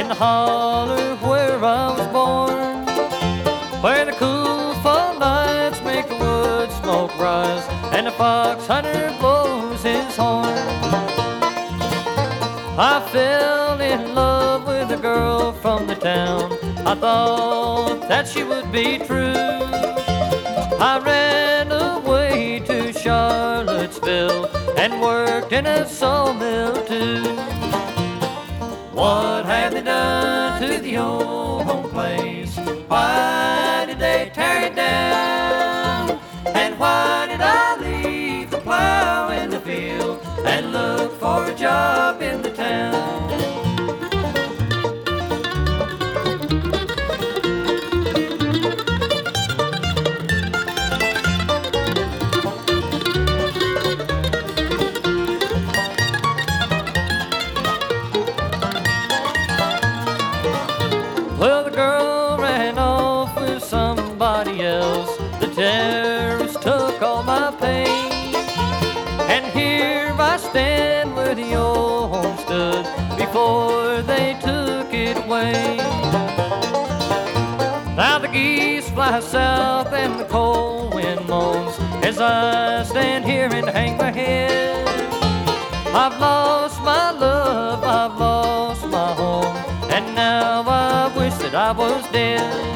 in the holler where I was born, where the cool fall nights make the wood smoke rise and the fox hunter blows his horn. I fell in love with a girl from the town. I thought that she would be true. I ran away to Charlottesville and worked in a sawmill too. What have they done to the old home place? Why did they tear it down? And why did I leave the plow in the field and look for a job in the town? Well, the girl ran off with somebody else. The terrorists took all my pain, and here I stand where the old home stood before they took it away. Now the geese fly south and the cold wind moans as I stand here and hang my head. I've lost my love, I've lost my home, and now I wish that I was dead.